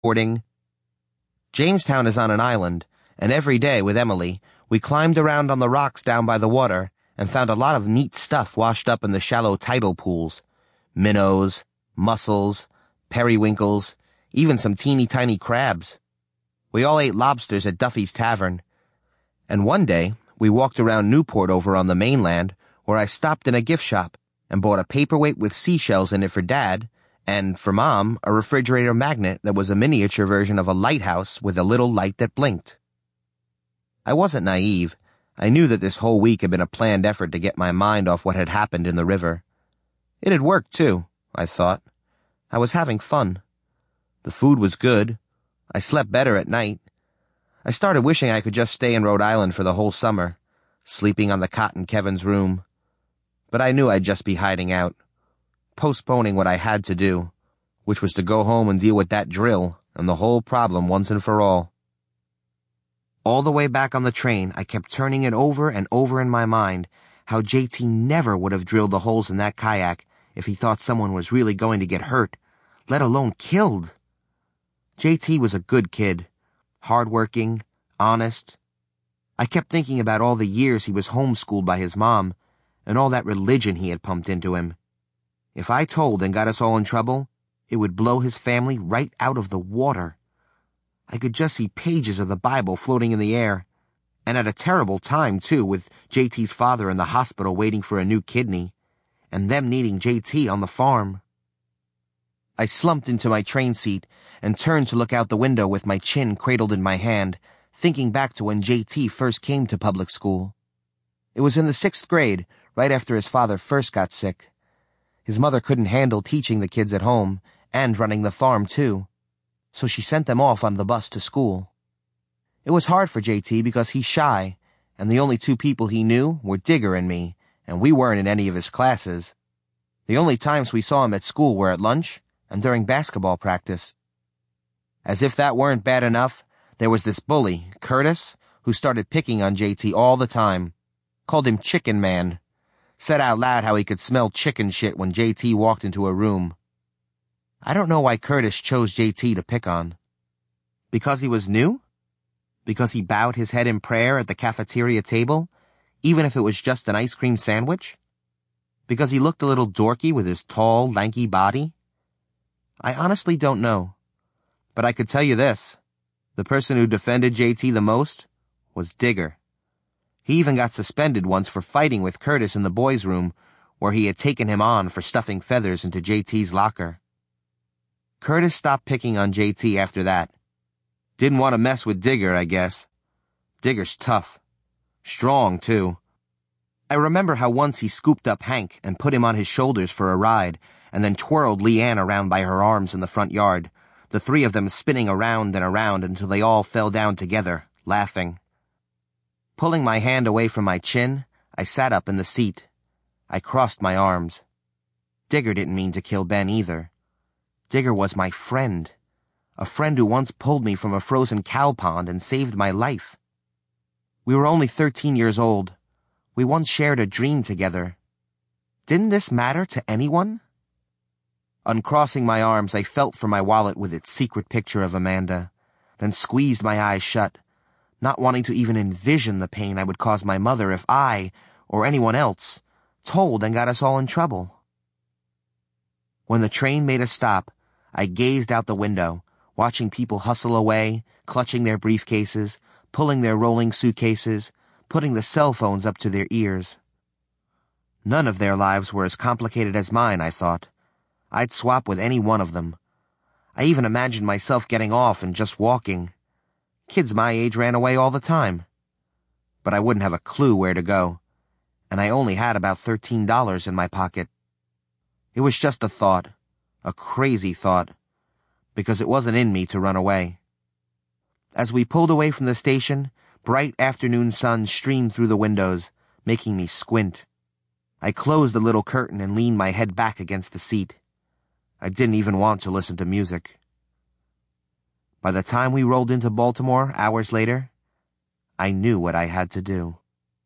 Boarding. Jamestown is on an island, and every day with Emily, we climbed around on the rocks down by the water and found a lot of neat stuff washed up in the shallow tidal pools. Minnows, mussels, periwinkles, even some teeny tiny crabs. We all ate lobsters at Duffy's Tavern. And one day, we walked around Newport over on the mainland, where I stopped in a gift shop and bought a paperweight with seashells in it for Dad, and for Mom, a refrigerator magnet that was a miniature version of a lighthouse with a little light that blinked. I wasn't naive. I knew that this whole week had been a planned effort to get my mind off what had happened in the river. It had worked, too, I thought. I was having fun. The food was good. I slept better at night. I started wishing I could just stay in Rhode Island for the whole summer, sleeping on the cot in Kevin's room. But I knew I'd just be hiding out, postponing what I had to do, which was to go home and deal with that drill and the whole problem once and for all. All the way back on the train, I kept turning it over and over in my mind, how JT never would have drilled the holes in that kayak if he thought someone was really going to get hurt, let alone killed. JT was a good kid, hardworking, honest. I kept thinking about all the years he was homeschooled by his mom and all that religion he had pumped into him. If I told and got us all in trouble, it would blow his family right out of the water. I could just see pages of the Bible floating in the air, and at a terrible time, too, with JT's father in the hospital waiting for a new kidney, and them needing JT on the farm. I slumped into my train seat and turned to look out the window with my chin cradled in my hand, thinking back to when JT first came to public school. It was in the 6th grade, right after his father first got sick. His mother couldn't handle teaching the kids at home, and running the farm, too, so she sent them off on the bus to school. It was hard for JT because he's shy, and the only 2 people he knew were Digger and me, and we weren't in any of his classes. The only times we saw him at school were at lunch and during basketball practice. As if that weren't bad enough, there was this bully, Curtis, who started picking on JT all the time. Called him Chicken Man. Said out loud how he could smell chicken shit when JT walked into a room. I don't know why Curtis chose JT to pick on. Because he was new? Because he bowed his head in prayer at the cafeteria table, even if it was just an ice cream sandwich? Because he looked a little dorky with his tall, lanky body? I honestly don't know. But I could tell you this. The person who defended JT the most was Digger. He even got suspended once for fighting with Curtis in the boys' room, where he had taken him on for stuffing feathers into JT's locker. Curtis stopped picking on JT after that. Didn't want to mess with Digger, I guess. Digger's tough. Strong, too. I remember how once he scooped up Hank and put him on his shoulders for a ride, and then twirled Leanne around by her arms in the front yard, the 3 of them spinning around and around until they all fell down together, laughing. Pulling my hand away from my chin, I sat up in the seat. I crossed my arms. Digger didn't mean to kill Ben either. Digger was my friend. A friend who once pulled me from a frozen cow pond and saved my life. We were only 13 years old. We once shared a dream together. Didn't this matter to anyone? Uncrossing my arms, I felt for my wallet with its secret picture of Amanda, then squeezed my eyes shut, not wanting to even envision the pain I would cause my mother if I, or anyone else, told and got us all in trouble. When the train made a stop, I gazed out the window, watching people hustle away, clutching their briefcases, pulling their rolling suitcases, putting the cell phones up to their ears. None of their lives were as complicated as mine, I thought. I'd swap with any one of them. I even imagined myself getting off and just walking. Kids my age ran away all the time. But I wouldn't have a clue where to go, and I only had about $13 in my pocket. It was just a thought, a crazy thought, because it wasn't in me to run away. As we pulled away from the station, bright afternoon sun streamed through the windows, making me squint. I closed the little curtain and leaned my head back against the seat. I didn't even want to listen to music. By the time we rolled into Baltimore hours later, I knew what I had to do.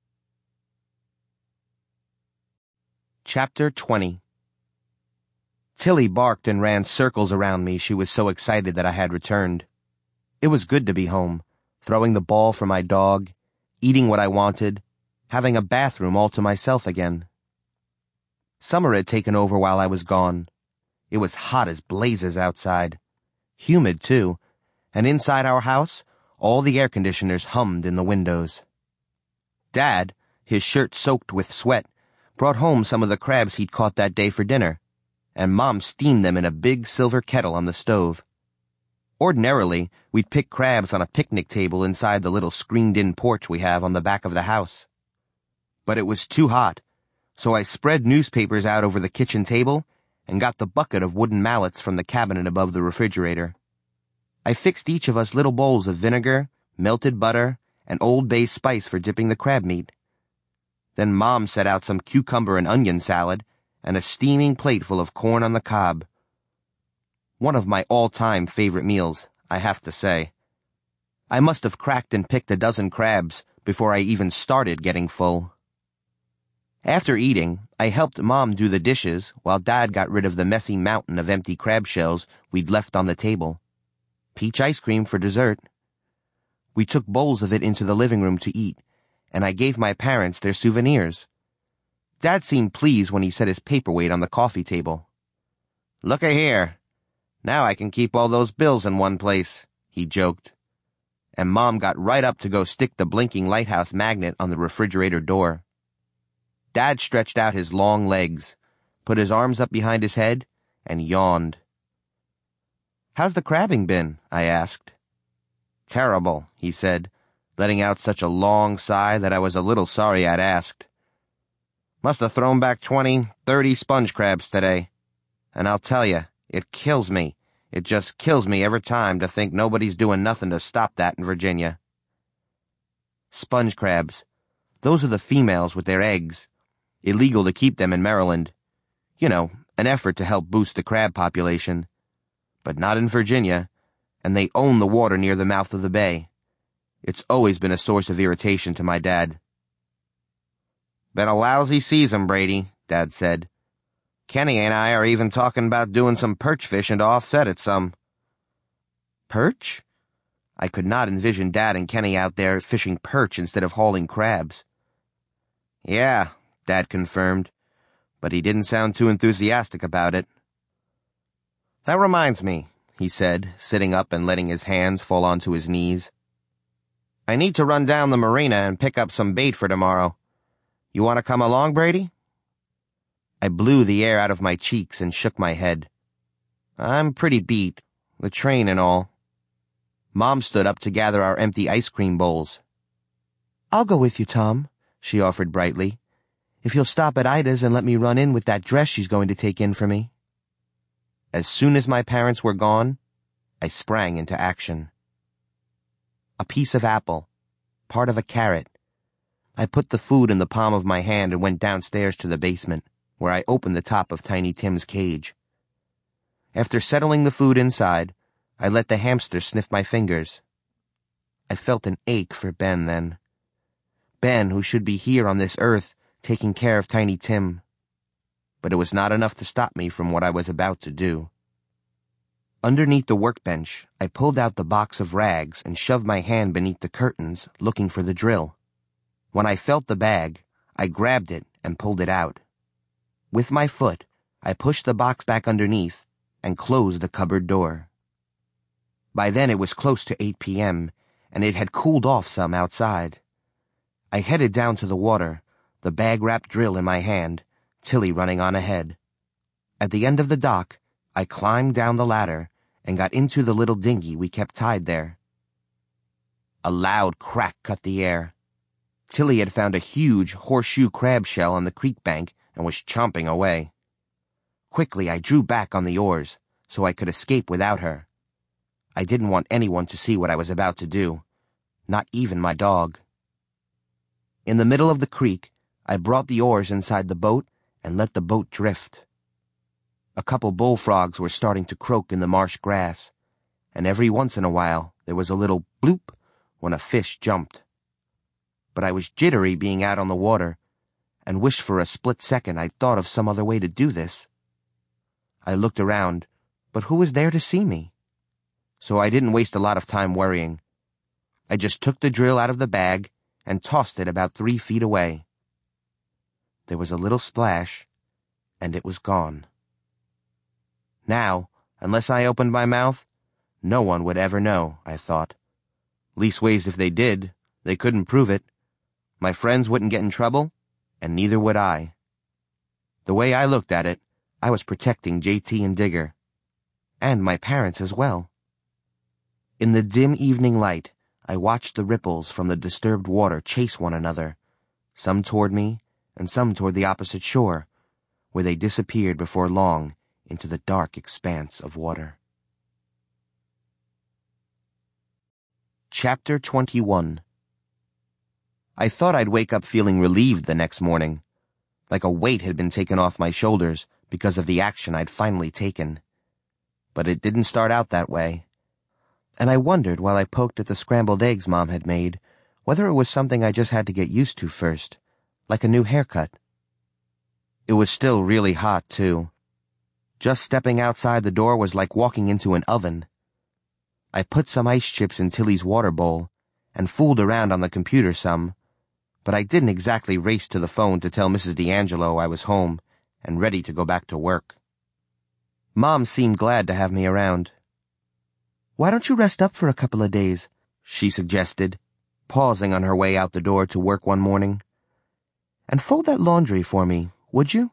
Chapter 20. Tilly barked and ran circles around me. She was so excited that I had returned. It was good to be home, throwing the ball for my dog, eating what I wanted, having a bathroom all to myself again. Summer had taken over while I was gone. It was hot as blazes outside. Humid, too, and inside our house, all the air conditioners hummed in the windows. Dad, his shirt soaked with sweat, brought home some of the crabs he'd caught that day for dinner, and Mom steamed them in a big silver kettle on the stove. Ordinarily, we'd pick crabs on a picnic table inside the little screened-in porch we have on the back of the house. But it was too hot, so I spread newspapers out over the kitchen table and got the bucket of wooden mallets from the cabinet above the refrigerator. I fixed each of us little bowls of vinegar, melted butter, and Old Bay spice for dipping the crab meat. Then Mom set out some cucumber and onion salad and a steaming plate full of corn on the cob. One of my all-time favorite meals, I have to say. I must have cracked and picked a dozen crabs before I even started getting full. After eating, I helped Mom do the dishes while Dad got rid of the messy mountain of empty crab shells we'd left on the table. Peach ice cream for dessert. We took bowls of it into the living room to eat, and I gave my parents their souvenirs. Dad seemed pleased when he set his paperweight on the coffee table. "Look-a here. Now I can keep all those bills in one place," he joked. And Mom got right up to go stick the blinking lighthouse magnet on the refrigerator door. Dad stretched out his long legs, put his arms up behind his head, and yawned. "How's the crabbing been?" I asked. "Terrible," he said, letting out such a long sigh that I was a little sorry I'd asked. "Must have thrown back 20, 30 sponge crabs today. And I'll tell you, it kills me. It just kills me every time to think nobody's doing nothing to stop that in Virginia." Sponge crabs. Those are the females with their eggs. Illegal to keep them in Maryland. You know, an effort to help boost the crab population. But not in Virginia, and they own the water near the mouth of the bay. It's always been a source of irritation to my dad. "Been a lousy season, Brady," Dad said. "Kenny and I are even talking about doing some perch fishing to offset it some." Perch? I could not envision Dad and Kenny out there fishing perch instead of hauling crabs. "Yeah," Dad confirmed, but he didn't sound too enthusiastic about it. "That reminds me," he said, sitting up and letting his hands fall onto his knees. "I need to run down the marina and pick up some bait for tomorrow. You want to come along, Brady?" I blew the air out of my cheeks and shook my head. "I'm pretty beat, the train and all." Mom stood up to gather our empty ice cream bowls. "I'll go with you, Tom," she offered brightly, "if you'll stop at Ida's and let me run in with that dress she's going to take in for me." As soon as my parents were gone, I sprang into action. A piece of apple, part of a carrot. I put the food in the palm of my hand and went downstairs to the basement, where I opened the top of Tiny Tim's cage. After settling the food inside, I let the hamster sniff my fingers. I felt an ache for Ben then. Ben, who should be here on this earth, taking care of Tiny Tim. But it was not enough to stop me from what I was about to do. Underneath the workbench, I pulled out the box of rags and shoved my hand beneath the curtains, looking for the drill. When I felt the bag, I grabbed it and pulled it out. With my foot, I pushed the box back underneath and closed the cupboard door. By then it was close to 8 p.m., and it had cooled off some outside. I headed down to the water, the bag-wrapped drill in my hand, Tilly running on ahead. At the end of the dock, I climbed down the ladder and got into the little dinghy we kept tied there. A loud crack cut the air. Tilly had found a huge horseshoe crab shell on the creek bank and was chomping away. Quickly, I drew back on the oars so I could escape without her. I didn't want anyone to see what I was about to do, not even my dog. In the middle of the creek, I brought the oars inside the boat and let the boat drift. A couple bullfrogs were starting to croak in the marsh grass, and every once in a while there was a little bloop when a fish jumped. But I was jittery being out on the water, and wished for a split second I'd thought of some other way to do this. I looked around, but who was there to see me? So I didn't waste a lot of time worrying. I just took the drill out of the bag and tossed it about 3 feet away. There was a little splash, and it was gone. Now, unless I opened my mouth, no one would ever know, I thought. Leastways, if they did, they couldn't prove it. My friends wouldn't get in trouble, and neither would I. The way I looked at it, I was protecting JT and Digger. And my parents as well. In the dim evening light, I watched the ripples from the disturbed water chase one another, some toward me and some toward the opposite shore, where they disappeared before long into the dark expanse of water. Chapter 21. I thought I'd wake up feeling relieved the next morning, like a weight had been taken off my shoulders because of the action I'd finally taken. But it didn't start out that way. And I wondered while I poked at the scrambled eggs Mom had made, whether it was something I just had to get used to first, like a new haircut. It was still really hot, too. Just stepping outside the door was like walking into an oven. I put some ice chips in Tilly's water bowl and fooled around on the computer some, but I didn't exactly race to the phone to tell Mrs. D'Angelo I was home and ready to go back to work. Mom seemed glad to have me around. "Why don't you rest up for a couple of days?" she suggested, pausing on her way out the door to work one morning. "And fold that laundry for me, would you?"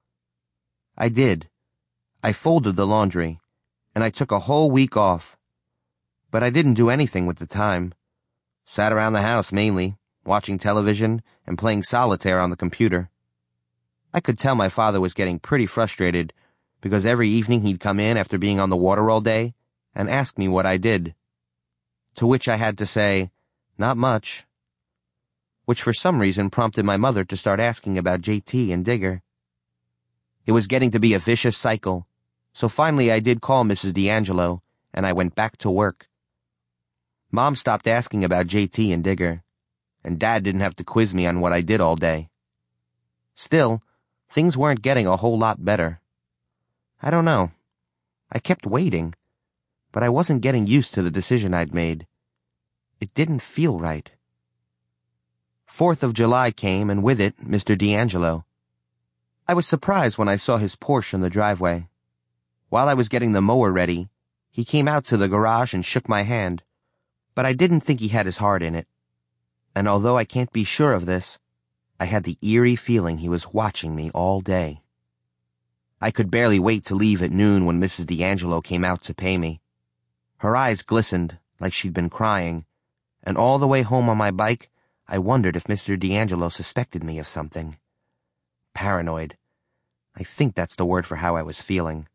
I did. I folded the laundry, and I took a whole week off. But I didn't do anything with the time. Sat around the house mainly, watching television and playing solitaire on the computer. I could tell my father was getting pretty frustrated because every evening he'd come in after being on the water all day and ask me what I did. To which I had to say, "Not much." Which for some reason prompted my mother to start asking about JT and Digger. It was getting to be a vicious cycle, so finally I did call Mrs. D'Angelo, and I went back to work. Mom stopped asking about JT and Digger, and Dad didn't have to quiz me on what I did all day. Still, things weren't getting a whole lot better. I don't know. I kept waiting, but I wasn't getting used to the decision I'd made. It didn't feel right. 4th of July came, and with it, Mr. D'Angelo. I was surprised when I saw his Porsche in the driveway. While I was getting the mower ready, he came out to the garage and shook my hand, but I didn't think he had his heart in it. And although I can't be sure of this, I had the eerie feeling he was watching me all day. I could barely wait to leave at noon when Mrs. D'Angelo came out to pay me. Her eyes glistened like she'd been crying, and all the way home on my bike, I wondered if Mr. D'Angelo suspected me of something. Paranoid. I think that's the word for how I was feeling.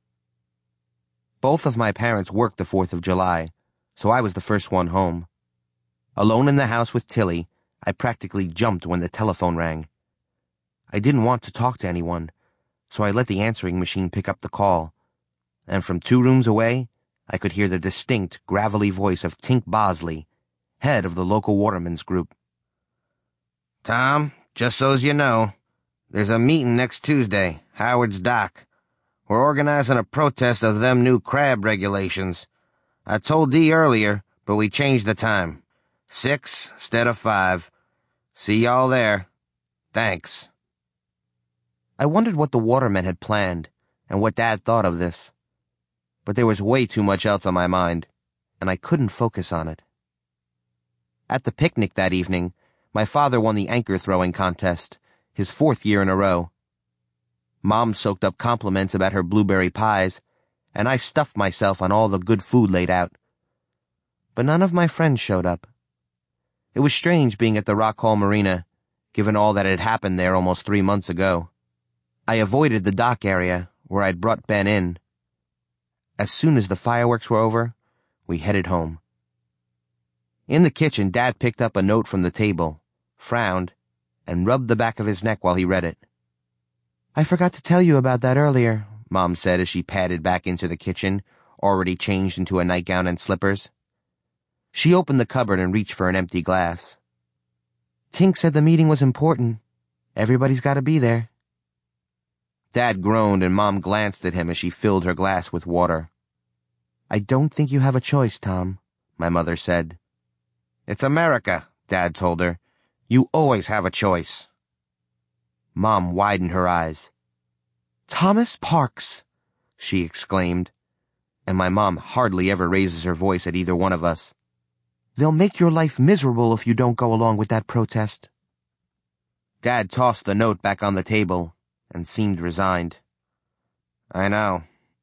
Both of my parents worked the 4th of July, so I was the first one home. Alone in the house with Tilly, I practically jumped when the telephone rang. I didn't want to talk to anyone, so I let the answering machine pick up the call, and from 2 rooms away, I could hear the distinct, gravelly voice of Tink Bosley, head of the local watermen's group. "Tom, just so's you know, there's a meeting next Tuesday, Howard's Dock. We're organizing a protest of them new crab regulations. I told Dee earlier, but we changed the time. 6 instead of 5. See y'all there. Thanks." I wondered what the watermen had planned and what Dad thought of this. But there was way too much else on my mind, and I couldn't focus on it. At the picnic that evening, my father won the anchor throwing contest, his 4th year in a row. Mom soaked up compliments about her blueberry pies, and I stuffed myself on all the good food laid out. But none of my friends showed up. It was strange being at the Rock Hall Marina, given all that had happened there almost 3 months ago. I avoided the dock area, where I'd brought Ben in. As soon as the fireworks were over, we headed home. In the kitchen, Dad picked up a note from the table, frowned, and rubbed the back of his neck while he read it. "I forgot to tell you about that earlier," Mom said as she padded back into the kitchen, already changed into a nightgown and slippers. She opened the cupboard and reached for an empty glass. "Tink said the meeting was important. Everybody's got to be there." Dad groaned and Mom glanced at him as she filled her glass with water. "I don't think you have a choice, Tom," my mother said. "It's America," Dad told her. "You always have a choice." Mom widened her eyes. "Thomas Parks!" she exclaimed, and my mom hardly ever raises her voice at either one of us. "They'll make your life miserable if you don't go along with that protest." Dad tossed the note back on the table and seemed resigned. "I know."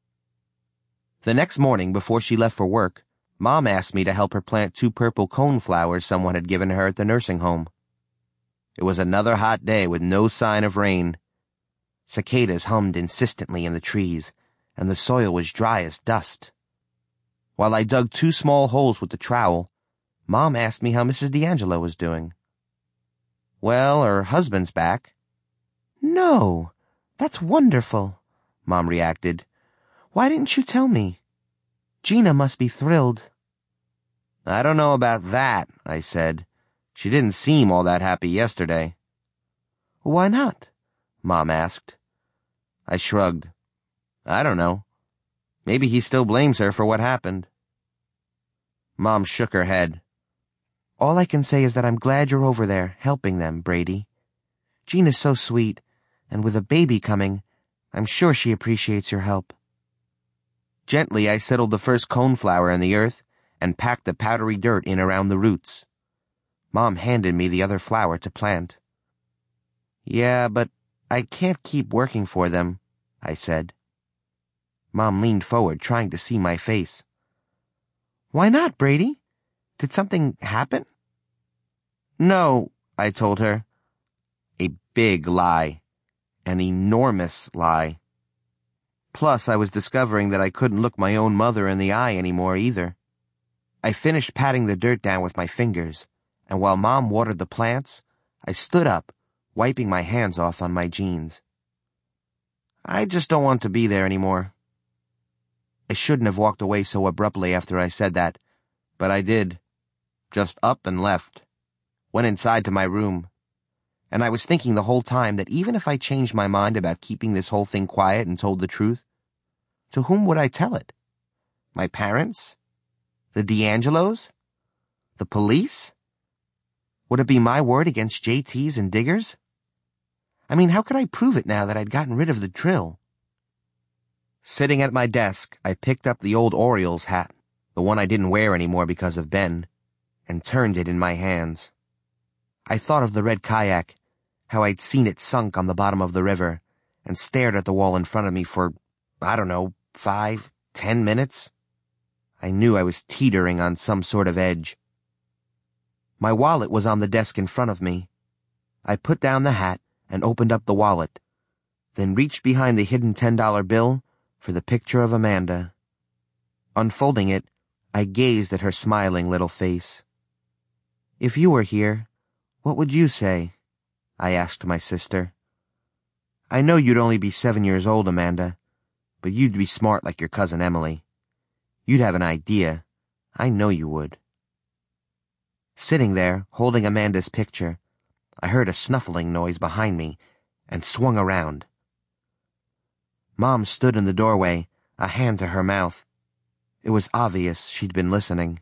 The next morning, before she left for work, Mom asked me to help her plant 2 purple coneflowers someone had given her at the nursing home. It was another hot day with no sign of rain. Cicadas hummed insistently in the trees, and the soil was dry as dust. While I dug 2 small holes with the trowel, Mom asked me how Mrs. D'Angelo was doing. "Well, her husband's back." "No, that's wonderful," Mom reacted. "Why didn't you tell me? Gina must be thrilled." "I don't know about that," I said. "She didn't seem all that happy yesterday." "Why not?" Mom asked. I shrugged. "I don't know. Maybe he still blames her for what happened." Mom shook her head. "All I can say is that I'm glad you're over there, helping them, Brady. Gina's so sweet, and with a baby coming, I'm sure she appreciates your help." Gently, I settled the first coneflower in the earth and packed the powdery dirt in around the roots. Mom handed me the other flower to plant. "Yeah, but I can't keep working for them," I said. Mom leaned forward, trying to see my face. "Why not, Brady? Did something happen?" "No," I told her. A big lie. An enormous lie. Plus, I was discovering that I couldn't look my own mother in the eye anymore either. I finished patting the dirt down with my fingers, and while Mom watered the plants, I stood up, wiping my hands off on my jeans. "I just don't want to be there anymore." I shouldn't have walked away so abruptly after I said that, but I did. Just up and left. Went inside to my room. And I was thinking the whole time that even if I changed my mind about keeping this whole thing quiet and told the truth, to whom would I tell it? My parents? The D'Angelos? The police? Would it be my word against JT's and Digger's? I mean, how could I prove it now that I'd gotten rid of the drill? Sitting at my desk, I picked up the old Orioles hat, the one I didn't wear anymore because of Ben, and turned it in my hands. I thought of the red kayak, how I'd seen it sunk on the bottom of the river, and stared at the wall in front of me for, 5, 10 minutes. I knew I was teetering on some sort of edge. My wallet was on the desk in front of me. I put down the hat and opened up the wallet, then reached behind the hidden $10 bill for the picture of Amanda. Unfolding it, I gazed at her smiling little face. "If you were here, what would you say?" I asked my sister. "I know you'd only be 7 years old, Amanda, but you'd be smart like your cousin Emily. You'd have an idea. I know you would." Sitting there, holding Amanda's picture, I heard a snuffling noise behind me and swung around. Mom stood in the doorway, a hand to her mouth. It was obvious she'd been listening.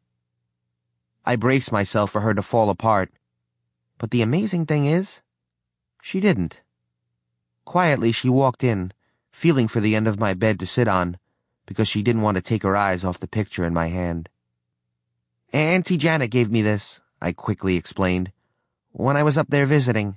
I braced myself for her to fall apart, but the amazing thing is, she didn't. Quietly, she walked in, feeling for the end of my bed to sit on, because she didn't want to take her eyes off the picture in my hand. "Auntie Janet gave me this," I quickly explained, "when I was up there visiting."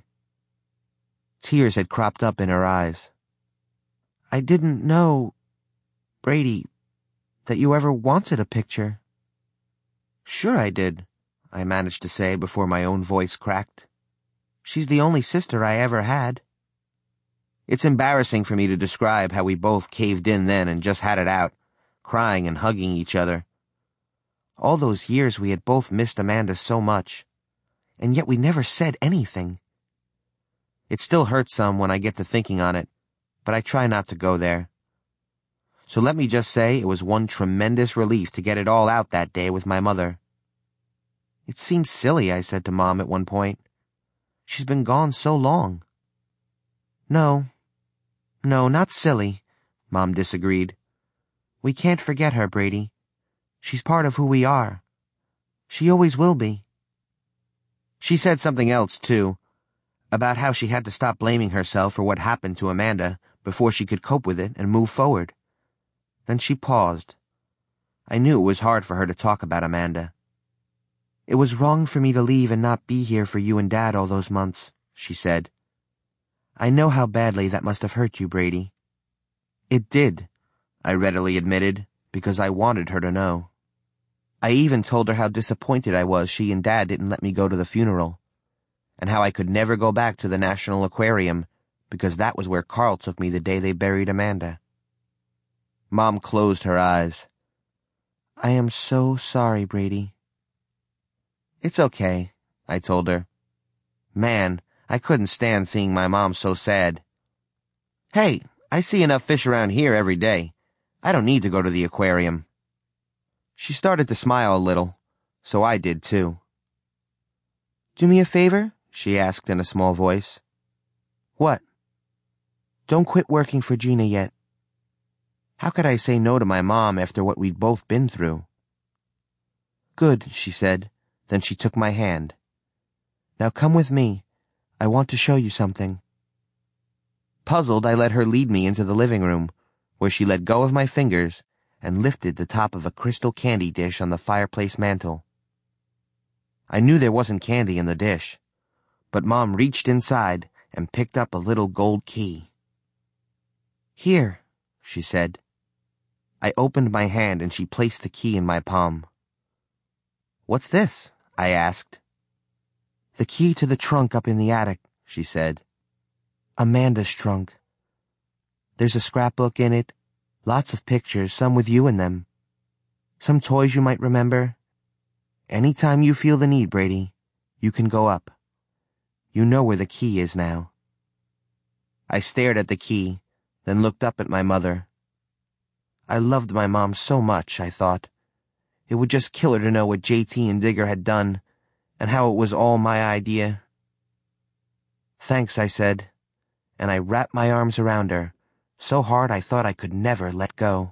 Tears had cropped up in her eyes. "I didn't know, Brady, that you ever wanted a picture." "Sure I did," I managed to say before my own voice cracked. "She's the only sister I ever had." It's embarrassing for me to describe how we both caved in then and just had it out, crying and hugging each other. All those years we had both missed Amanda so much, and yet we never said anything. It still hurts some when I get to thinking on it, but I try not to go there. So let me just say it was one tremendous relief to get it all out that day with my mother. "It seems silly," I said to Mom at one point. "She's been gone so long." "No, No, not silly, Mom disagreed. We can't forget her, Brady. She's part of who we are. She always will be. She said something else, too, about how she had to stop blaming herself for what happened to Amanda before she could cope with it and move forward. Then she paused. I knew it was hard for her to talk about Amanda. It was wrong for me to leave and not be here for you and Dad all those months, she said. I know how badly that must have hurt you, Brady. It did, I readily admitted, because I wanted her to know. I even told her how disappointed I was she and Dad didn't let me go to the funeral, and how I could never go back to the National Aquarium because that was where Carl took me the day they buried Amanda. Mom closed her eyes. I am so sorry, Brady. It's okay, I told her. Man, I couldn't stand seeing my mom so sad. Hey, I see enough fish around here every day. I don't need to go to the aquarium. She started to smile a little, so I did too. Do me a favor? She asked in a small voice. What? Don't quit working for Gina yet. How could I say no to my mom after what we'd both been through? Good, she said. Then she took my hand. Now come with me. I want to show you something. Puzzled, I let her lead me into the living room, where she let go of my fingers and lifted the top of a crystal candy dish on the fireplace mantel. I knew there wasn't candy in the dish, but Mom reached inside and picked up a little gold key. Here, she said. I opened my hand and she placed the key in my palm. What's this? I asked. The key to the trunk up in the attic, she said. Amanda's trunk. There's a scrapbook in it, lots of pictures, some with you in them. Some toys you might remember. Anytime you feel the need, Brady, you can go up. You know where the key is now. I stared at the key, then looked up at my mother. I loved my mom so much, I thought. It would just kill her to know what JT and Digger had done, and how it was all my idea. Thanks, I said, and I wrapped my arms around her, so hard I thought I could never let go.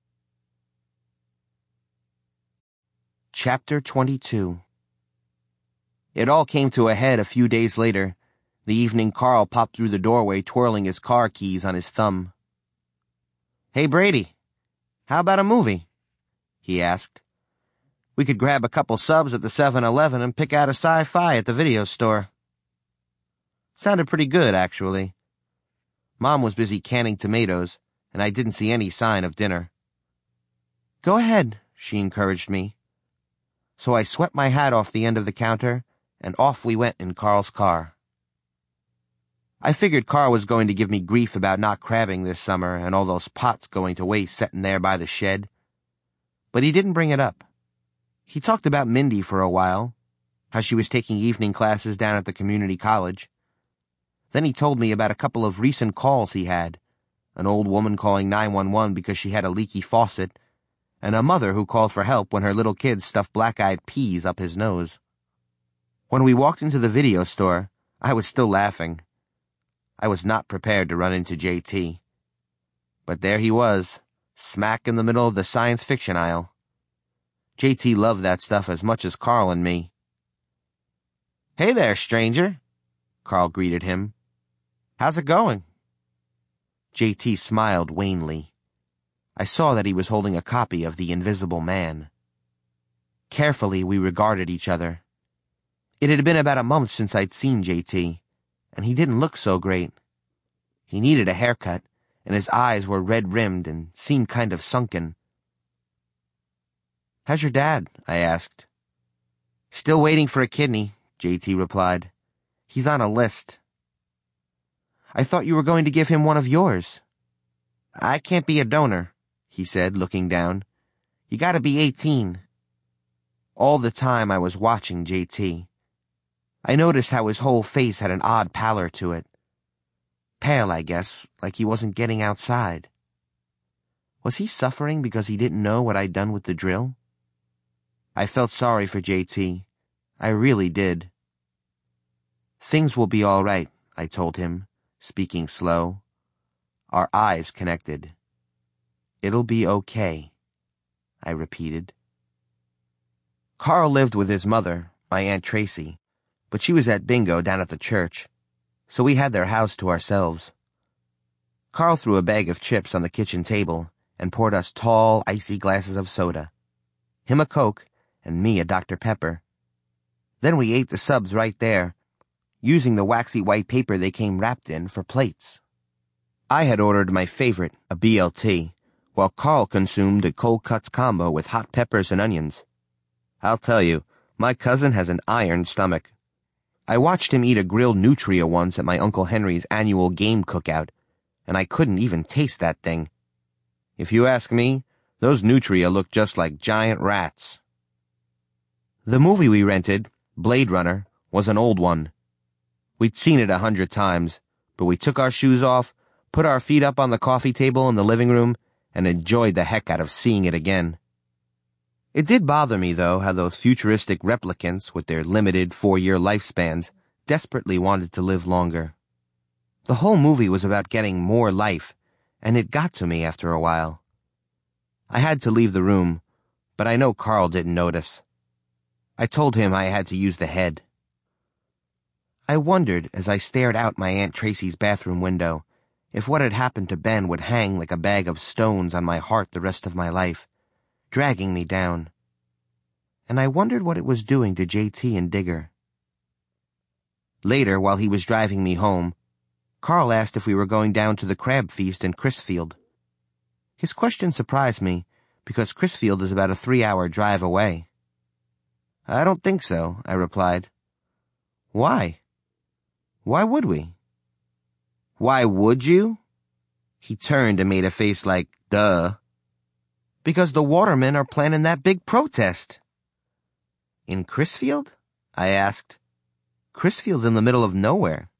Chapter 22. It all came to a head a few days later, the evening Carl popped through the doorway twirling his car keys on his thumb. Hey, Brady, how about a movie? He asked. We could grab a couple subs at the 7-Eleven and pick out a sci-fi at the video store. Sounded pretty good, actually. Mom was busy canning tomatoes, and I didn't see any sign of dinner. Go ahead, she encouraged me. So I swept my hat off the end of the counter, and off we went in Carl's car. I figured Carl was going to give me grief about not crabbing this summer and all those pots going to waste sitting there by the shed. But he didn't bring it up. He talked about Mindy for a while, how she was taking evening classes down at the community college. Then he told me about a couple of recent calls he had, an old woman calling 911 because she had a leaky faucet, and a mother who called for help when her little kid stuffed black-eyed peas up his nose. When we walked into the video store, I was still laughing. I was not prepared to run into JT. But there he was, smack in the middle of the science fiction aisle. JT loved that stuff as much as Carl and me. Hey there, stranger, Carl greeted him. How's it going? JT smiled wanly. I saw that he was holding a copy of The Invisible Man. Carefully, we regarded each other. It had been about a month since I'd seen JT, and he didn't look so great. He needed a haircut, and his eyes were red-rimmed and seemed kind of sunken. How's your dad? I asked. Still waiting for a kidney, JT replied. He's on a list. I thought you were going to give him one of yours. I can't be a donor, he said, looking down. You gotta be 18. All the time I was watching JT. I noticed how his whole face had an odd pallor to it. Pale, I guess, like he wasn't getting outside. Was he suffering because he didn't know what I'd done with the drill? I felt sorry for JT. I really did. Things will be all right, I told him, speaking slow. Our eyes connected. "It'll be okay," I repeated. Carl lived with his mother, my Aunt Tracy, but she was at bingo down at the church, so we had their house to ourselves. Carl threw a bag of chips on the kitchen table and poured us tall, icy glasses of soda. Him a Coke, and me a Dr. Pepper. Then we ate the subs right there, using the waxy white paper they came wrapped in for plates. I had ordered my favorite, a BLT, while Carl consumed a cold cuts combo with hot peppers and onions. I'll tell you, my cousin has an iron stomach. I watched him eat a grilled nutria once at my Uncle Henry's annual game cookout, and I couldn't even taste that thing. If you ask me, those nutria look just like giant rats. The movie we rented, Blade Runner, was an old one. We'd seen it 100 times, but we took our shoes off, put our feet up on the coffee table in the living room, and enjoyed the heck out of seeing it again. It did bother me, though, how those futuristic replicants with their limited 4-year lifespans desperately wanted to live longer. The whole movie was about getting more life, and it got to me after a while. I had to leave the room, but I know Carl didn't notice. I told him I had to use the head. I wondered, as I stared out my Aunt Tracy's bathroom window, if what had happened to Ben would hang like a bag of stones on my heart the rest of my life, dragging me down. And I wondered what it was doing to JT and Digger. Later, while he was driving me home, Carl asked if we were going down to the crab feast in Crisfield. His question surprised me, because Crisfield is about a 3-hour drive away. "I don't think so," I replied. "Why? Why would we?" "Why would you?" He turned and made a face like, duh. "Because the watermen are planning that big protest." "In Crisfield?" I asked. "Crisfield's in the middle of nowhere."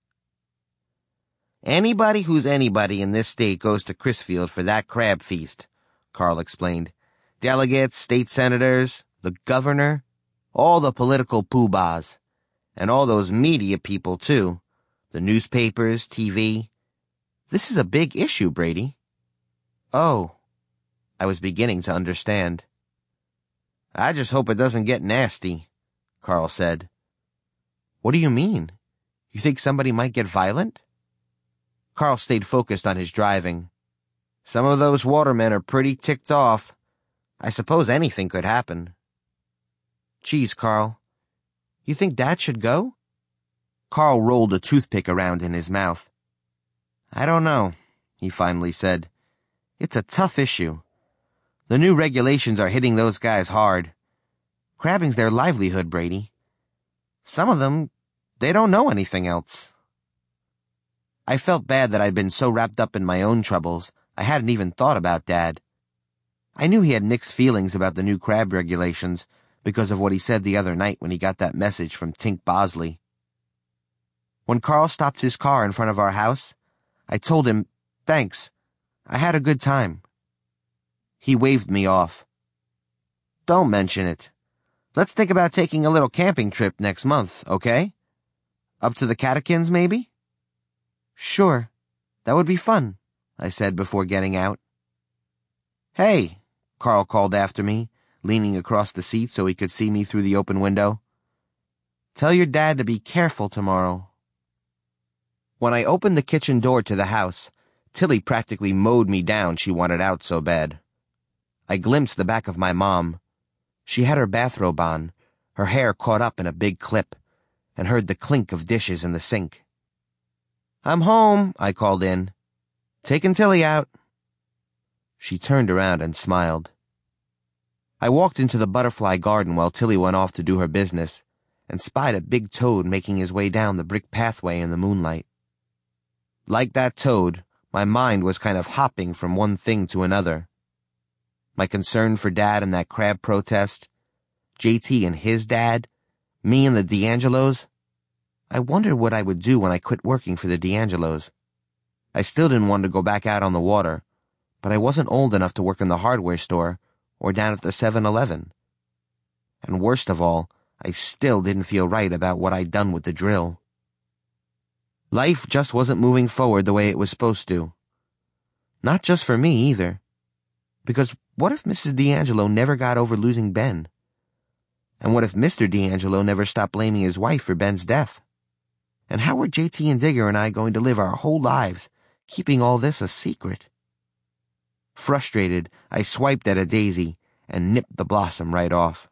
"Anybody who's anybody in this state goes to Crisfield for that crab feast," Carl explained. "Delegates, state senators, the governor, all the political poobahs, and all those media people, too. The newspapers, TV. This is a big issue, Brady." "Oh." I was beginning to understand. "I just hope it doesn't get nasty," Carl said. "What do you mean? You think somebody might get violent?" Carl stayed focused on his driving. "Some of those watermen are pretty ticked off. I suppose anything could happen." "Geez, Carl. You think Dad should go?" Carl rolled a toothpick around in his mouth. "I don't know," he finally said. "It's a tough issue. The new regulations are hitting those guys hard. Crabbing's their livelihood, Brady. Some of them, they don't know anything else." I felt bad that I'd been so wrapped up in my own troubles, I hadn't even thought about Dad. I knew he had mixed feelings about the new crab regulations because of what he said the other night when he got that message from Tink Bosley. When Carl stopped his car in front of our house, I told him, "Thanks. I had a good time." He waved me off. "Don't mention it. Let's think about taking a little camping trip next month, okay? Up to the Catechins, maybe?" "Sure. That would be fun," I said before getting out. "Hey," Carl called after me, leaning across the seat so he could see me through the open window. "Tell your dad to be careful tomorrow." When I opened the kitchen door to the house, Tilly practically mowed me down, she wanted out so bad. I glimpsed the back of my mom. She had her bathrobe on, her hair caught up in a big clip, and heard the clink of dishes in the sink. "I'm home," I called in. "Taking Tilly out." She turned around and smiled. I walked into the butterfly garden while Tilly went off to do her business, and spied a big toad making his way down the brick pathway in the moonlight. Like that toad, my mind was kind of hopping from one thing to another. My concern for Dad and that crab protest, JT and his dad, me and the D'Angelos. I wondered what I would do when I quit working for the D'Angelos. I still didn't want to go back out on the water, but I wasn't old enough to work in the hardware store or down at the 7-Eleven. And worst of all, I still didn't feel right about what I'd done with the drill. Life just wasn't moving forward the way it was supposed to. Not just for me, either. Because what if Mrs. D'Angelo never got over losing Ben? And what if Mr. D'Angelo never stopped blaming his wife for Ben's death? And how were JT and Digger and I going to live our whole lives, keeping all this a secret? Frustrated, I swiped at a daisy and nipped the blossom right off.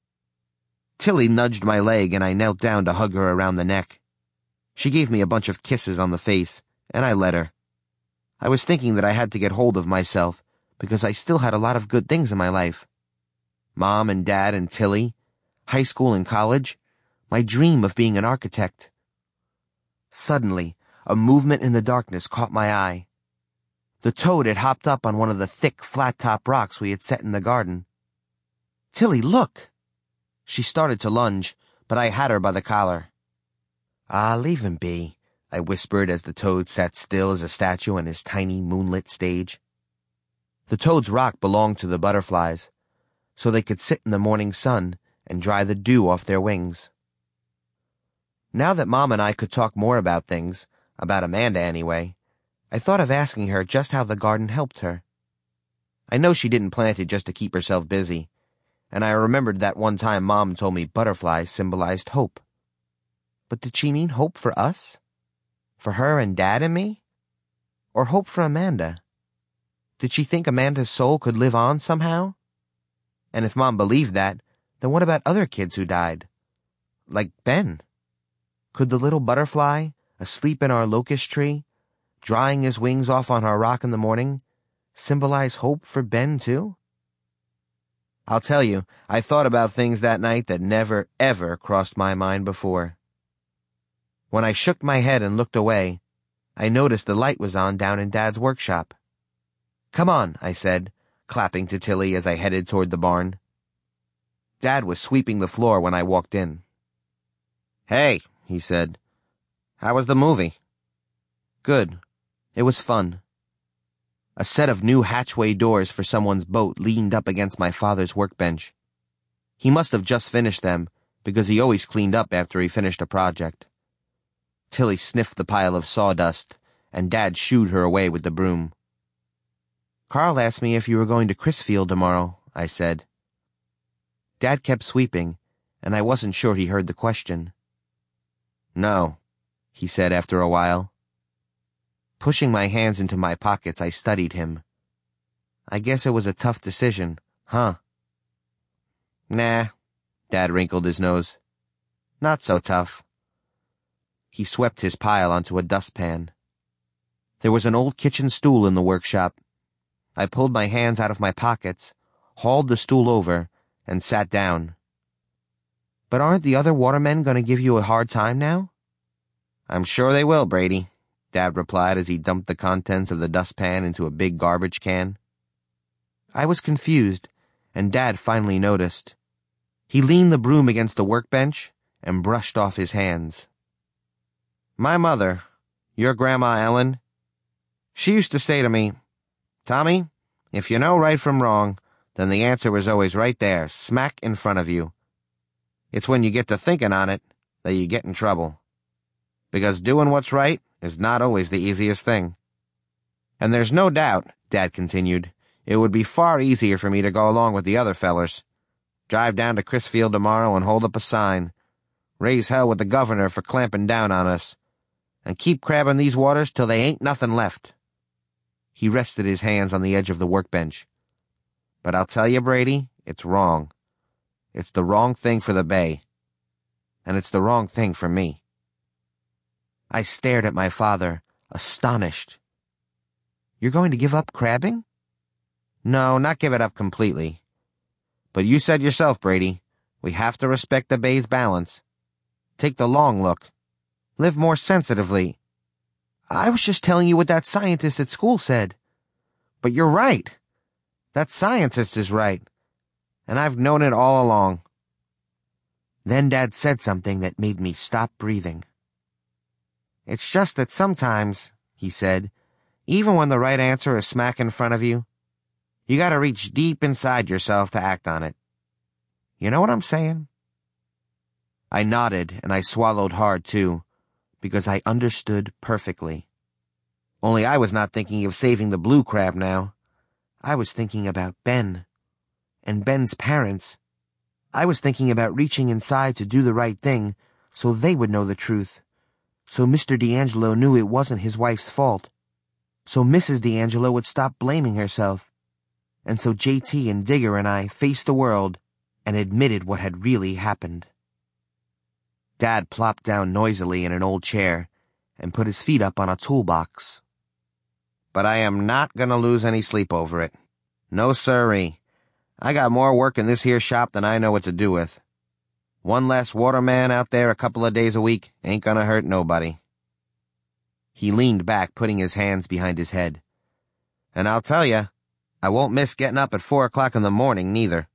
Tilly nudged my leg and I knelt down to hug her around the neck. She gave me a bunch of kisses on the face, and I let her. I was thinking that I had to get hold of myself, because I still had a lot of good things in my life. Mom and Dad and Tilly, high school and college, my dream of being an architect. Suddenly, a movement in the darkness caught my eye. The toad had hopped up on one of the thick, flat-top rocks we had set in the garden. "Tilly, look!" She started to lunge, but I had her by the collar. "Ah, leave him be," I whispered as the toad sat still as a statue on his tiny moonlit stage. The toad's rock belonged to the butterflies, so they could sit in the morning sun and dry the dew off their wings. Now that Mom and I could talk more about things, about Amanda anyway, I thought of asking her just how the garden helped her. I know she didn't plant it just to keep herself busy, and I remembered that one time Mom told me butterflies symbolized hope. But did she mean hope for us? For her and Dad and me? Or hope for Amanda? Did she think Amanda's soul could live on somehow? And if Mom believed that, then what about other kids who died? Like Ben? Could the little butterfly, asleep in our locust tree, drying his wings off on our rock in the morning, symbolize hope for Ben too? I'll tell you, I thought about things that night that never, ever crossed my mind before. When I shook my head and looked away, I noticed the light was on down in Dad's workshop. "Come on," I said, clapping to Tilly as I headed toward the barn. Dad was sweeping the floor when I walked in. "Hey," he said. "How was the movie?" "Good. It was fun." A set of new hatchway doors for someone's boat leaned up against my father's workbench. He must have just finished them, because he always cleaned up after he finished a project. Tilly sniffed the pile of sawdust, and Dad shooed her away with the broom. "Carl asked me if you were going to Crisfield tomorrow," I said. Dad kept sweeping, and I wasn't sure he heard the question. "No," he said after a while. Pushing my hands into my pockets, I studied him. I guess it was a tough decision, huh? "Nah," Dad wrinkled his nose. "Not so tough." He swept his pile onto a dustpan. There was an old kitchen stool in the workshop. I pulled my hands out of my pockets, hauled the stool over, and sat down. "But aren't the other watermen going to give you a hard time now?" "I'm sure they will, Brady," Dad replied as he dumped the contents of the dustpan into a big garbage can. I was confused, and Dad finally noticed. He leaned the broom against the workbench and brushed off his hands. "My mother, your Grandma Ellen, she used to say to me, 'Tommy, if you know right from wrong, then the answer is always right there, smack in front of you. It's when you get to thinking on it that you get in trouble. Because doing what's right is not always the easiest thing.' And there's no doubt," Dad continued, "it would be far easier for me to go along with the other fellers. Drive down to Crisfield tomorrow and hold up a sign. Raise hell with the governor for clamping down on us. And keep crabbing these waters till they ain't nothing left." He rested his hands on the edge of the workbench. "But I'll tell you, Brady, it's wrong. It's the wrong thing for the bay. And it's the wrong thing for me." I stared at my father, astonished. "You're going to give up crabbing?" "No, not give it up completely. But you said yourself, Brady, we have to respect the bay's balance. Take the long look. Live more sensitively." "I was just telling you what that scientist at school said." "But you're right. That scientist is right. And I've known it all along." Then Dad said something that made me stop breathing. "It's just that sometimes," he said, "even when the right answer is smack in front of you, you gotta reach deep inside yourself to act on it. You know what I'm saying?" I nodded, and I swallowed hard, too, because I understood perfectly. Only I was not thinking of saving the blue crab now. I was thinking about Ben. And Ben's parents. I was thinking about reaching inside to do the right thing so they would know the truth. So Mr. D'Angelo knew it wasn't his wife's fault. So Mrs. D'Angelo would stop blaming herself. And so JT and Digger and I faced the world and admitted what had really happened. Dad plopped down noisily in an old chair and put his feet up on a toolbox. But I am not gonna lose any sleep over it. No sirree. I got more work in this here shop than I know what to do with. One less waterman out there a couple of days a week ain't gonna hurt nobody. He leaned back, putting his hands behind his head. And I'll tell ya, I won't miss getting up at 4 o'clock in the morning, neither.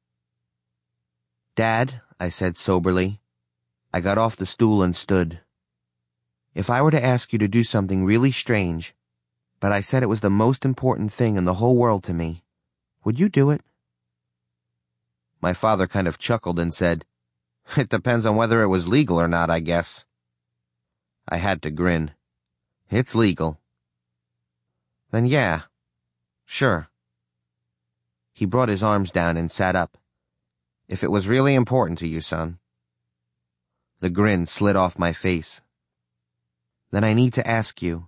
Dad, I said soberly. I got off the stool and stood. If I were to ask you to do something really strange, but I said it was the most important thing in the whole world to me, would you do it? My father kind of chuckled and said, It depends on whether it was legal or not, I guess. I had to grin. It's legal. Then yeah, sure. He brought his arms down and sat up. If it was really important to you, son. The grin slid off my face. Then I need to ask you.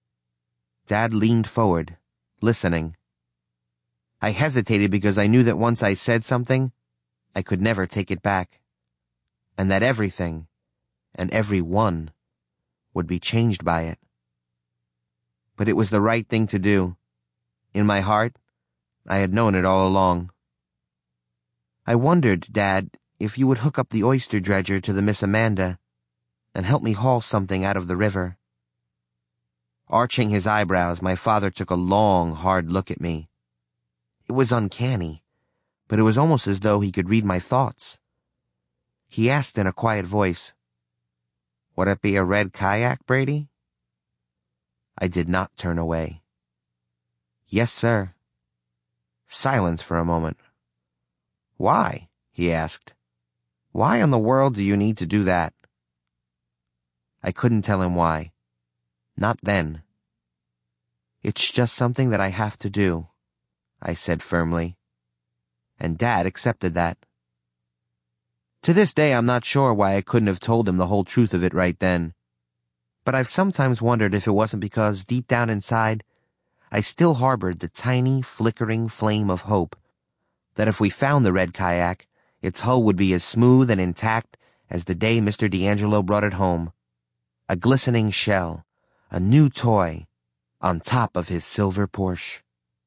Dad leaned forward, listening. I hesitated because I knew that once I said something, I could never take it back. And that everything, and everyone, would be changed by it. But it was the right thing to do. In my heart, I had known it all along. I wondered, Dad, if you would hook up the oyster dredger to the Miss Amanda and help me haul something out of the river. Arching his eyebrows, my father took a long, hard look at me. It was uncanny, but it was almost as though he could read my thoughts. He asked in a quiet voice, Would it be a red kayak, Brady? I did not turn away. Yes, sir. Silence for a moment. Why? He asked. Why in the world do you need to do that? I couldn't tell him why. Not then. It's just something that I have to do, I said firmly. And Dad accepted that. To this day, I'm not sure why I couldn't have told him the whole truth of it right then. But I've sometimes wondered if it wasn't because, deep down inside, I still harbored the tiny, flickering flame of hope that if we found the red kayak, its hull would be as smooth and intact as the day Mr. D'Angelo brought it home. A glistening shell, a new toy, on top of his silver Porsche.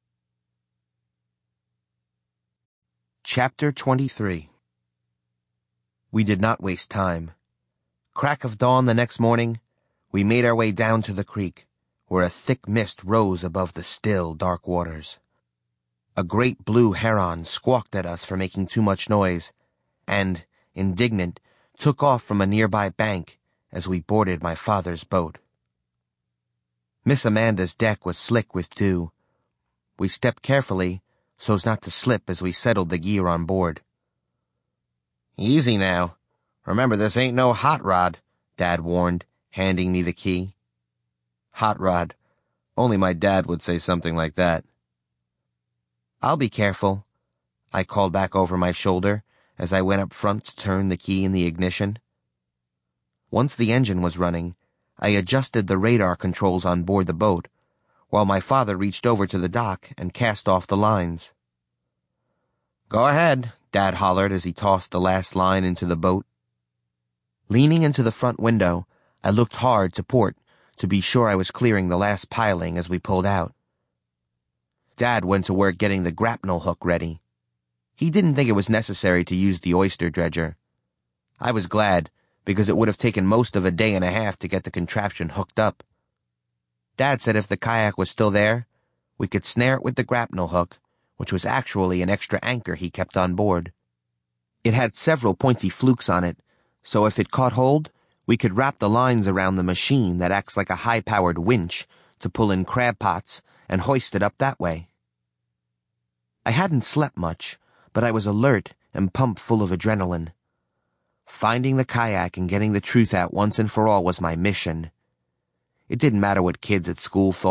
Chapter 23. We did not waste time. Crack of dawn the next morning, we made our way down to the creek, where a thick mist rose above the still, dark waters. A great blue heron squawked at us for making too much noise, and, indignant, took off from a nearby bank as we boarded my father's boat. Miss Amanda's deck was slick with dew. We stepped carefully so as not to slip as we settled the gear on board. Easy now. Remember, this ain't no hot rod, Dad warned, handing me the key. Hot rod. Only my dad would say something like that. I'll be careful, I called back over my shoulder as I went up front to turn the key in the ignition. Once the engine was running, I adjusted the radar controls on board the boat, while my father reached over to the dock and cast off the lines. Go ahead, Dad hollered as he tossed the last line into the boat. Leaning into the front window, I looked hard to port to be sure I was clearing the last piling as we pulled out. Dad went to work getting the grapnel hook ready. He didn't think it was necessary to use the oyster dredger. I was glad, because it would have taken most of a day and a half to get the contraption hooked up. Dad said if the kayak was still there, we could snare it with the grapnel hook, which was actually an extra anchor he kept on board. It had several pointy flukes on it, so if it caught hold, we could wrap the lines around the machine that acts like a high-powered winch to pull in crab pots and hoist it up that way. I hadn't slept much, but I was alert and pumped full of adrenaline. Finding the kayak and getting the truth out once and for all was my mission. It didn't matter what kids at school thought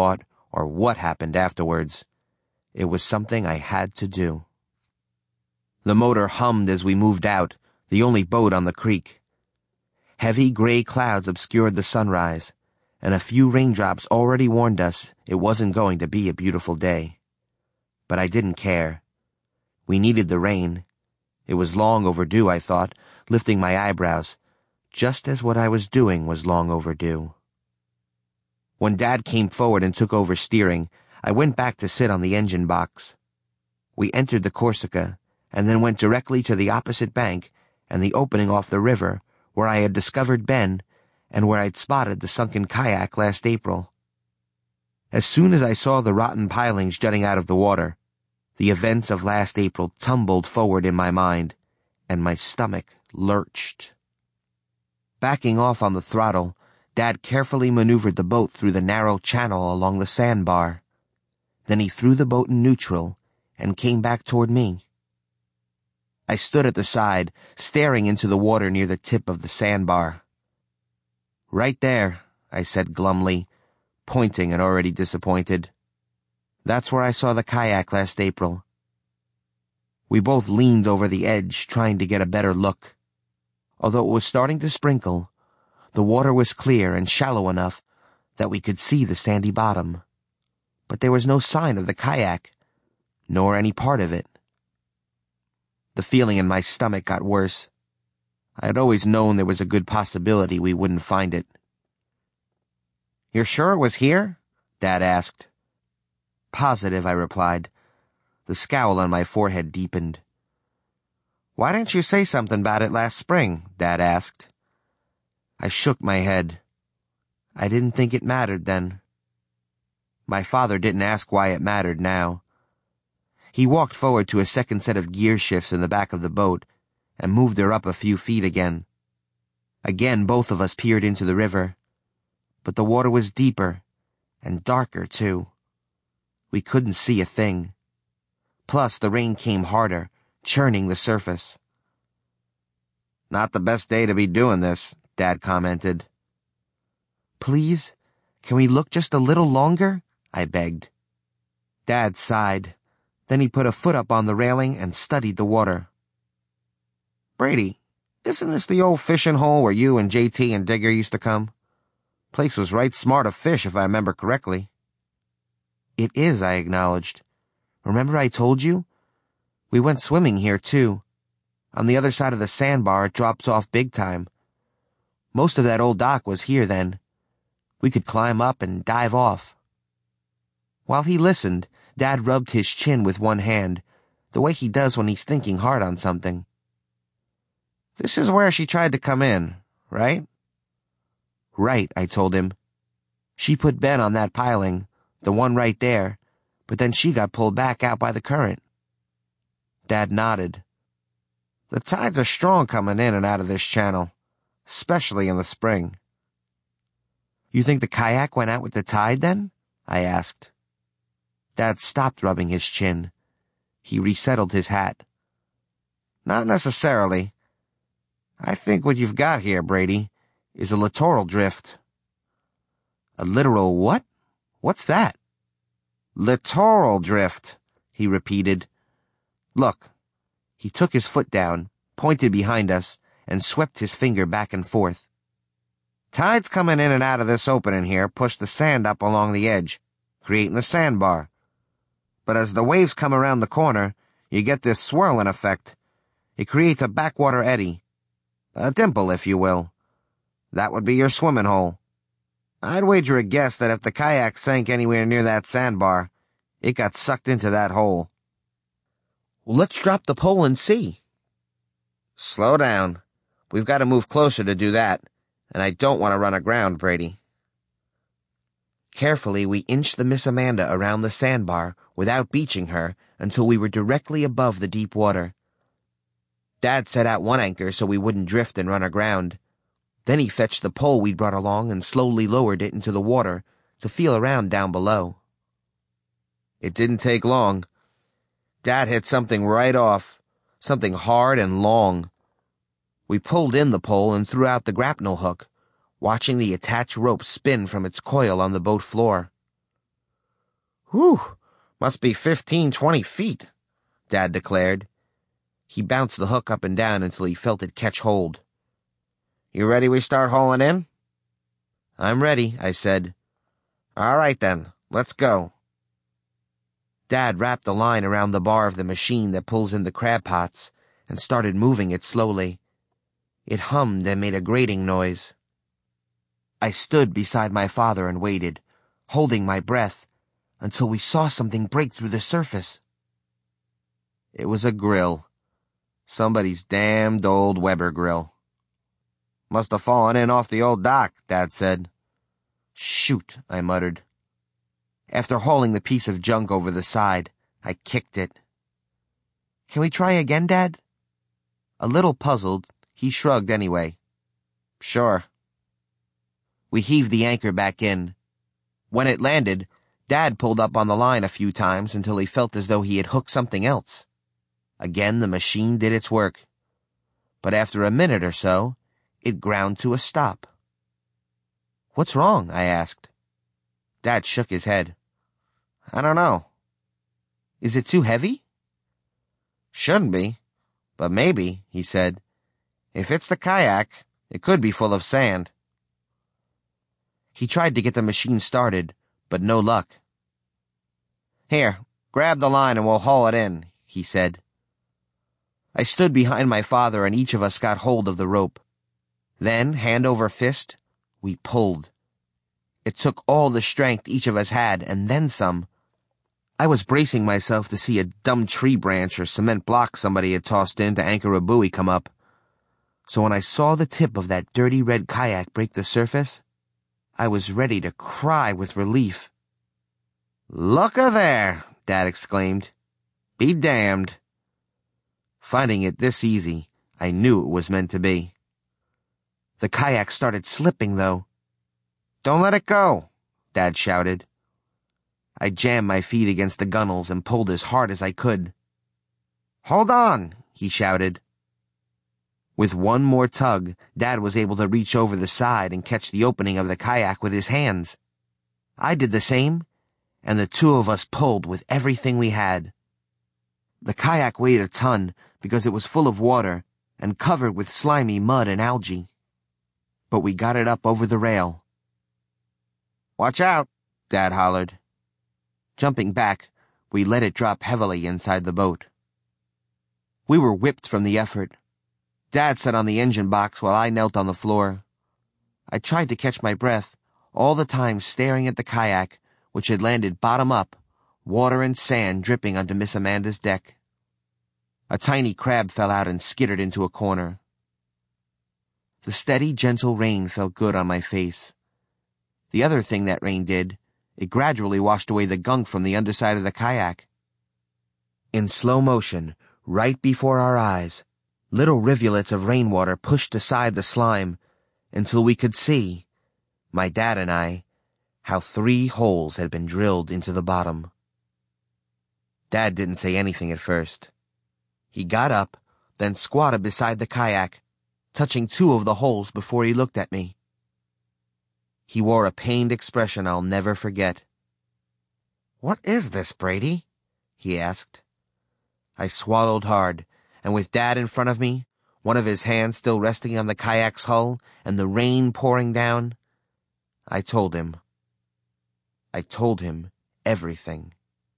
or what happened afterwards. It was something I had to do. The motor hummed as we moved out, the only boat on the creek. Heavy gray clouds obscured the sunrise, and a few raindrops already warned us it wasn't going to be a beautiful day. But I didn't care. We needed the rain. It was long overdue, I thought, lifting my eyebrows, just as what I was doing was long overdue. When Dad came forward and took over steering, I went back to sit on the engine box. We entered the Corsica, and then went directly to the opposite bank and the opening off the river where I had discovered Ben and where I'd spotted the sunken kayak last April. As soon as I saw the rotten pilings jutting out of the water, the events of last April tumbled forward in my mind, and my stomach lurched. Backing off on the throttle, Dad carefully maneuvered the boat through the narrow channel along the sandbar. Then he threw the boat in neutral and came back toward me. I stood at the side, staring into the water near the tip of the sandbar. "Right there," I said glumly, pointing and already disappointed. "That's where I saw the kayak last April." We both leaned over the edge, trying to get a better look. Although it was starting to sprinkle, the water was clear and shallow enough that we could see the sandy bottom. But there was no sign of the kayak, nor any part of it. The feeling in my stomach got worse. I had always known there was a good possibility we wouldn't find it. "You're sure it was here?" Dad asked. "Positive," I replied. The scowl on my forehead deepened. "Why didn't you say something about it last spring?" Dad asked. I shook my head. I didn't think it mattered then. My father didn't ask why it mattered now. He walked forward to a second set of gear shifts in the back of the boat and moved her up a few feet again. Again, both of us peered into the river, but the water was deeper and darker, too. We couldn't see a thing. Plus, the rain came harder, churning the surface. "Not the best day to be doing this," Dad commented. "Please, can we look just a little longer?" I begged. Dad sighed. Then he put a foot up on the railing and studied the water. "Brady, isn't this the old fishing hole where you and JT and Digger used to come? Place was right smart of fish, if I remember correctly." "It is," I acknowledged. "Remember I told you? We went swimming here, too. On the other side of the sandbar, it drops off big time. Most of that old dock was here then. We could climb up and dive off." While he listened, Dad rubbed his chin with one hand, the way he does when he's thinking hard on something. "This is where she tried to come in, right?" "Right," I told him. "She put Ben on that piling, the one right there, but then she got pulled back out by the current." Dad nodded. "The tides are strong coming in and out of this channel, especially in the spring." "You think the kayak went out with the tide, then?" I asked. Dad stopped rubbing his chin. He resettled his hat. "Not necessarily. I think what you've got here, Brady, is a littoral drift." "A literal what? What's that?" "Littoral drift," he repeated. "Look." He took his foot down, pointed behind us, and swept his finger back and forth. "Tides coming in and out of this opening here push the sand up along the edge, creating the sandbar. But as the waves come around the corner, you get this swirling effect. It creates a backwater eddy. A dimple, if you will. That would be your swimming hole. I'd wager a guess that if the kayak sank anywhere near that sandbar, it got sucked into that hole." "Well, let's drop the pole and see." "Slow down. We've got to move closer to do that, and I don't want to run aground, Brady." Carefully, we inched the Miss Amanda around the sandbar without beaching her until we were directly above the deep water. Dad set out one anchor so we wouldn't drift and run aground. Then he fetched the pole we'd brought along and slowly lowered it into the water to feel around down below. It didn't take long. Dad hit something right off, something hard and long. We pulled in the pole and threw out the grapnel hook, watching the attached rope spin from its coil on the boat floor. Whew, must be 15, 20 feet, Dad declared. He bounced the hook up and down until he felt it catch hold. You ready we start hauling in? I'm ready, I said. All right then, let's go. Dad wrapped the line around the bar of the machine that pulls in the crab pots and started moving it slowly. It hummed and made a grating noise. I stood beside my father and waited, holding my breath, until we saw something break through the surface. It was a grill. Somebody's damned old Weber grill. Must have fallen in off the old dock, Dad said. Shoot, I muttered. After hauling the piece of junk over the side, I kicked it. Can we try again, Dad? A little puzzled, he shrugged anyway. Sure. We heaved the anchor back in. When it landed, Dad pulled up on the line a few times until he felt as though he had hooked something else. Again, the machine did its work. But after a minute or so, it ground to a stop. What's wrong? I asked. Dad shook his head. I don't know. Is it too heavy? Shouldn't be, but maybe, he said. If it's the kayak, it could be full of sand. He tried to get the machine started, but no luck. Here, grab the line and we'll haul it in, he said. I stood behind my father and each of us got hold of the rope. Then, hand over fist, we pulled. It took all the strength each of us had, and then some. I was bracing myself to see a dumb tree branch or cement block somebody had tossed in to anchor a buoy come up. So when I saw the tip of that dirty red kayak break the surface, I was ready to cry with relief. Look-a there, Dad exclaimed. Be damned. Finding it this easy, I knew it was meant to be. The kayak started slipping, though. Don't let it go, Dad shouted. I jammed my feet against the gunnels and pulled as hard as I could. Hold on, he shouted. With one more tug, Dad was able to reach over the side and catch the opening of the kayak with his hands. I did the same, and the two of us pulled with everything we had. The kayak weighed a ton because it was full of water and covered with slimy mud and algae. But we got it up over the rail. Watch out, Dad hollered. Jumping back, we let it drop heavily inside the boat. We were whipped from the effort. Dad sat on the engine box while I knelt on the floor. I tried to catch my breath, all the time staring at the kayak, which had landed bottom up, water and sand dripping onto Miss Amanda's deck. A tiny crab fell out and skittered into a corner. The steady, gentle rain felt good on my face. The other thing that rain did, it gradually washed away the gunk from the underside of the kayak. In slow motion, right before our eyes, little rivulets of rainwater pushed aside the slime until we could see, my dad and I, how 3 holes had been drilled into the bottom. Dad didn't say anything at first. He got up, then squatted beside the kayak, touching 2 of the holes before he looked at me. He wore a pained expression I'll never forget. What is this, Brady? He asked. I swallowed hard, and with Dad in front of me, one of his hands still resting on the kayak's hull and the rain pouring down, I told him. I told him everything.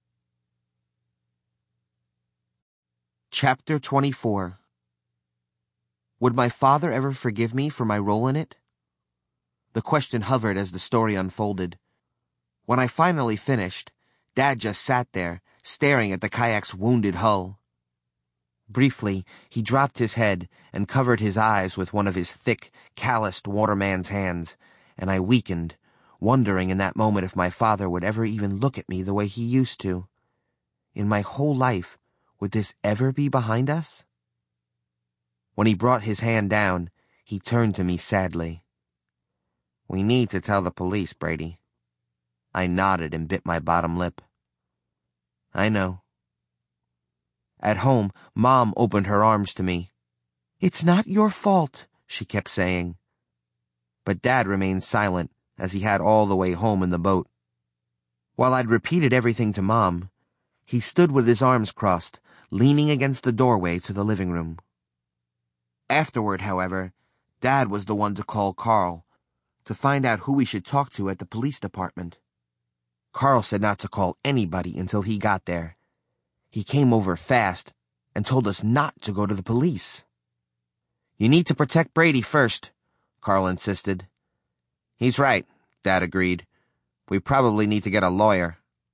Chapter 24. Would my father ever forgive me for my role in it? The question hovered as the story unfolded. When I finally finished, Dad just sat there, staring at the kayak's wounded hull. Briefly, he dropped his head and covered his eyes with one of his thick, calloused waterman's hands, and I weakened, wondering in that moment if my father would ever even look at me the way he used to. In my whole life, would this ever be behind us? When he brought his hand down, he turned to me sadly. We need to tell the police, Brady. I nodded and bit my bottom lip. I know. At home, Mom opened her arms to me. It's not your fault, she kept saying. But Dad remained silent, as he had all the way home in the boat. While I'd repeated everything to Mom, he stood with his arms crossed, leaning against the doorway to the living room. Afterward, however, Dad was the one to call Carl, to find out who we should talk to at the police department. Carl said not to call anybody until he got there. He came over fast and told us not to go to the police. "You need to protect Brady first," Carl insisted. "He's right," Dad agreed. "We probably need to get a lawyer."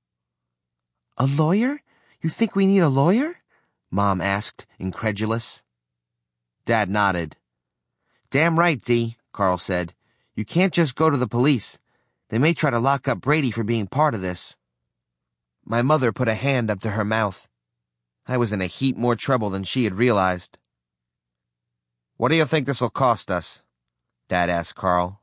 "A lawyer? You think we need a lawyer?" Mom asked, incredulous. Dad nodded. "Damn right, Dee," Carl said. "You can't just go to the police. They may try to lock up Brady for being part of this." My mother put a hand up to her mouth. I was in a heap more trouble than she had realized. "What do you think this will cost us?" Dad asked Carl.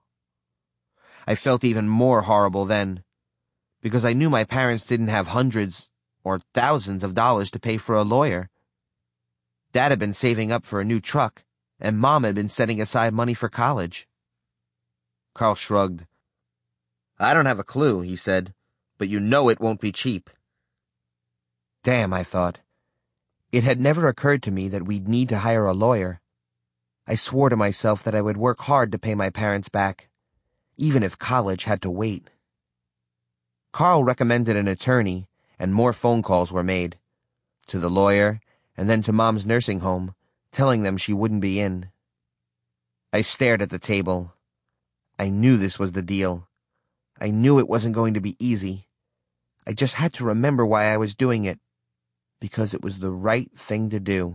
I felt even more horrible then, because I knew my parents didn't have hundreds or thousands of dollars to pay for a lawyer. Dad had been saving up for a new truck, and Mom had been setting aside money for college. Carl shrugged. "I don't have a clue," he said, "but you know it won't be cheap." Damn, I thought. It had never occurred to me that we'd need to hire a lawyer. I swore to myself that I would work hard to pay my parents back, even if college had to wait. Carl recommended an attorney, and more phone calls were made. To the lawyer, and then to Mom's nursing home, telling them she wouldn't be in. I stared at the table. I knew this was the deal. I knew it wasn't going to be easy. I just had to remember why I was doing it, because it was the right thing to do.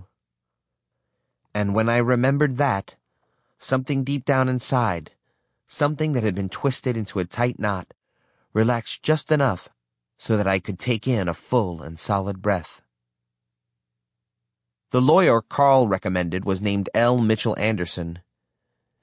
And when I remembered that, something deep down inside, something that had been twisted into a tight knot, relaxed just enough so that I could take in a full and solid breath. The lawyer Carl recommended was named L. Mitchell Anderson.